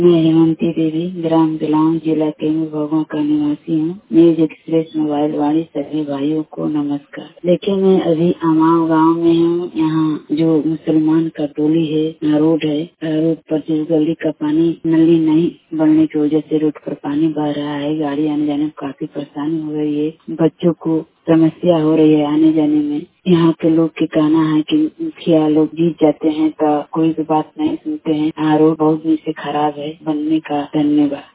मैं हेमंती देवी gram belong जिला के भगवा का निवासी हूँ। न्यूज एक्सप्रेस मोबाइल वाणी सभी भाइयों को नमस्कार। देखिए, मैं अभी अमाव गांव में हूँ। यहाँ जो मुसलमान का टोली है, रोड है, रोड पर जिस गली का पानी नली नहीं बनने की वजह से रोड पर पानी बह रहा है। गाड़ी आने जाने में काफी परेशानी हो रही है। बच्चों को समस्या हो रही है आने जाने में। यहाँ के लोग के कहना है कि मुखिया लोग जीत जाते हैं तो कोई भी बात नहीं सुनते हैं। रोड बहुत नीचे खराब है। बनने का धन्यवाद।